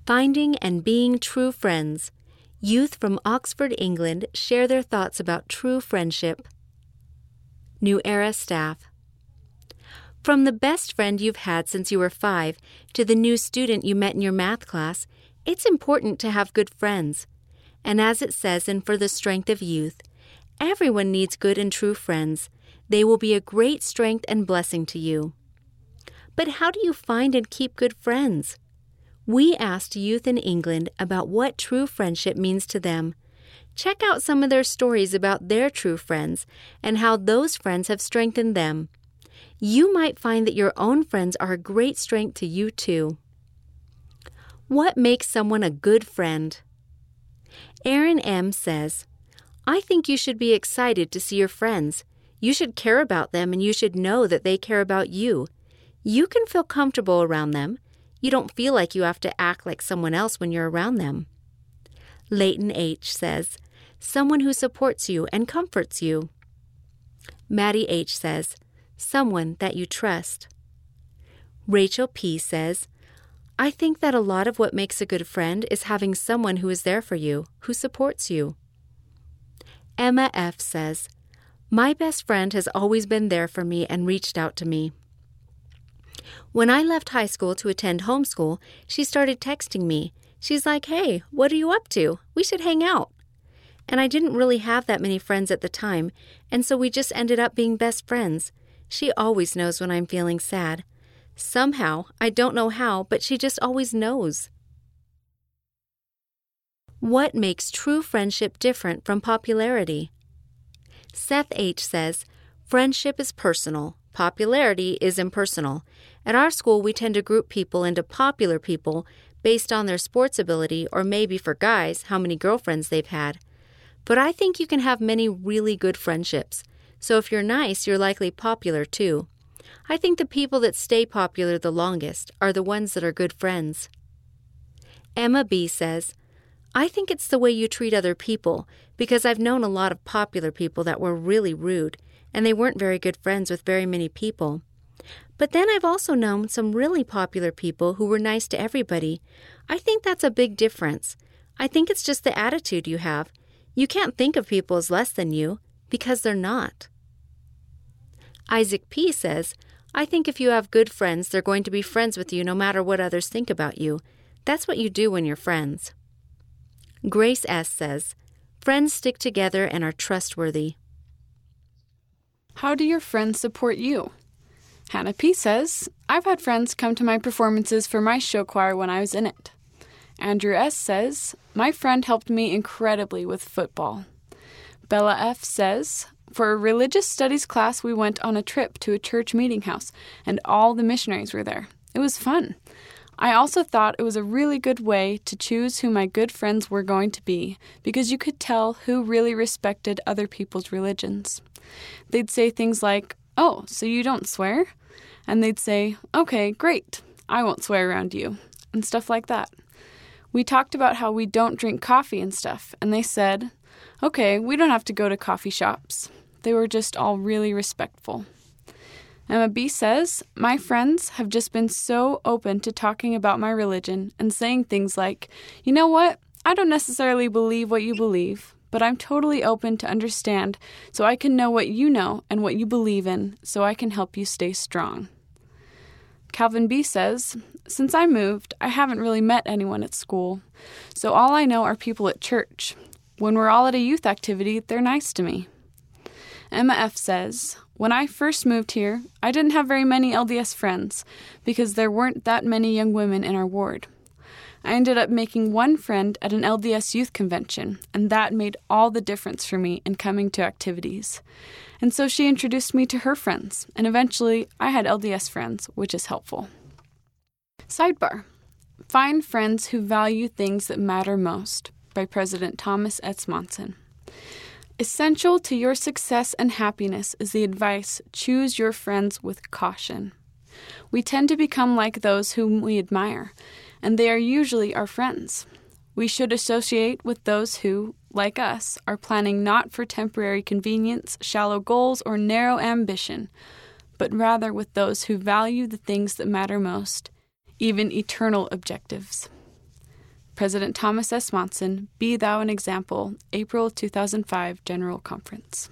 Finding and being true friends. Youth from Oxford, England share their thoughts about true friendship. New Era staff. From the best friend you've had since you were 5 to the new student you met in your math class, it's important to have good friends. And as it says in For the Strength of Youth, everyone needs good and true friends. They will be a great strength and blessing to you. But how do you find and keep good friends? We asked youth in England about what true friendship means to them. Check out some of their stories about their true friends and how those friends have strengthened them. You might find that your own friends are a great strength to you too. What makes someone a good friend? Aaron M. says, I think you should be excited to see your friends. You should care about them and you should know that they care about you. You can feel comfortable around them. You don't feel like you have to act like someone else when you're around them. Leighton H. says, someone who supports you and comforts you. Maddie H. says, someone that you trust. Rachel P. says, I think that a lot of what makes a good friend is having someone who is there for you, who supports you. Emma F. says, my best friend has always been there for me and reached out to me. When I left high school to attend homeschool, she started texting me. She's like, hey, what are you up to? We should hang out. And I didn't really have that many friends at the time, and so we just ended up being best friends. She always knows when I'm feeling sad. Somehow, I don't know how, but she just always knows. What makes true friendship different from popularity? Seth H. says, friendship is personal. Popularity is impersonal. At our school, we tend to group people into popular people based on their sports ability or maybe for guys, how many girlfriends they've had. But I think you can have many really good friendships. So if you're nice, you're likely popular too. I think the people that stay popular the longest are the ones that are good friends. Emma B. says, I think it's the way you treat other people because I've known a lot of popular people that were really rude and they weren't very good friends with very many people. But then I've also known some really popular people who were nice to everybody. I think that's a big difference. I think it's just the attitude you have. You can't think of people as less than you because they're not. Isaac P. says, I think if you have good friends, they're going to be friends with you no matter what others think about you. That's what you do when you're friends. Grace S. says, friends stick together and are trustworthy. How do your friends support you? Hannah P. says, I've had friends come to my performances for my show choir when I was in it. Andrew S. says, my friend helped me incredibly with football. Bella F. says, for a religious studies class, we went on a trip to a church meeting house, and all the missionaries were there. It was fun. I also thought it was a really good way to choose who my good friends were going to be, because you could tell who really respected other people's religions. They'd say things like, oh, so you don't swear? And they'd say, okay, great, I won't swear around you, and stuff like that. We talked about how we don't drink coffee and stuff, and they said, okay, we don't have to go to coffee shops. They were just all really respectful. Emma B. says, my friends have just been so open to talking about my religion and saying things like, you know what, I don't necessarily believe what you believe, but I'm totally open to understand so I can know what you know and what you believe in so I can help you stay strong. Calvin B. says, since I moved, I haven't really met anyone at school, so all I know are people at church. When we're all at a youth activity, they're nice to me. Emma F. says, when I first moved here, I didn't have very many LDS friends because there weren't that many young women in our ward. I ended up making one friend at an LDS youth convention, and that made all the difference for me in coming to activities. And so she introduced me to her friends, and eventually I had LDS friends, which is helpful. Sidebar. Find friends who value things that matter most, by President Thomas S. Monson. Essential to your success and happiness is the advice, choose your friends with caution. We tend to become like those whom we admire, and they are usually our friends. We should associate with those who, like us, are planning not for temporary convenience, shallow goals, or narrow ambition, but rather with those who value the things that matter most, even eternal objectives. President Thomas S. Monson, Be Thou an Example, April 2005 General Conference.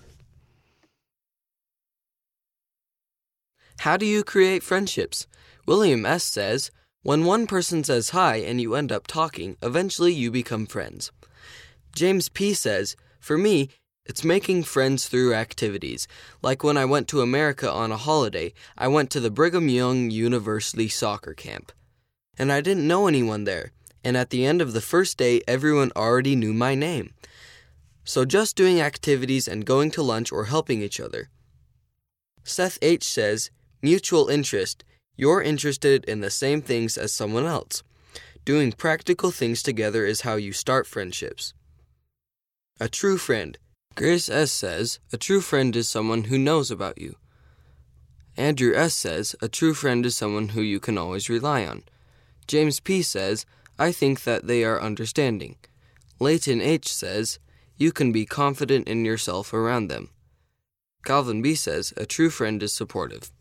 How do you create friendships? William S. says, when one person says hi and you end up talking, eventually you become friends. James P. says, for me, it's making friends through activities. Like when I went to America on a holiday, I went to the Brigham Young University soccer camp. And I didn't know anyone there. And at the end of the first day, everyone already knew my name. So just doing activities and going to lunch or helping each other. Seth H. says, mutual interest. You're interested in the same things as someone else. Doing practical things together is how you start friendships. A true friend. Grace S. says, a true friend is someone who knows about you. Andrew S. says, a true friend is someone who you can always rely on. James P. says, I think that they are understanding. Leighton H. says, you can be confident in yourself around them. Calvin B. says, a true friend is supportive.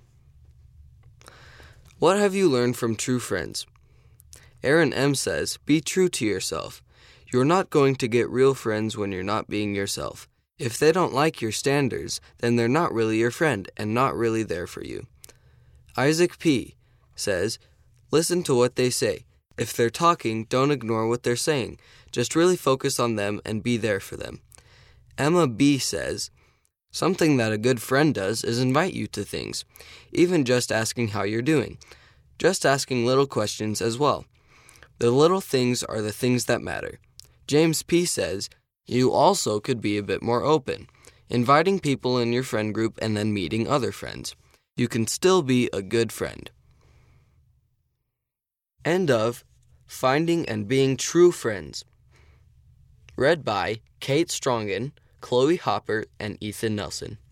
What have you learned from true friends? Aaron M. says, be true to yourself. You're not going to get real friends when you're not being yourself. If they don't like your standards, then they're not really your friend and not really there for you. Isaac P. says, listen to what they say. If they're talking, don't ignore what they're saying. Just really focus on them and be there for them. Emma B. says, something that a good friend does is invite you to things, even just asking how you're doing. Just asking little questions as well. The little things are the things that matter. James P. says, you also could be a bit more open, inviting people in your friend group and then meeting other friends. You can still be a good friend. End of Finding and Being True Friends. Read by Kate Strongen, Chloe Hopper, and Ethan Nelson.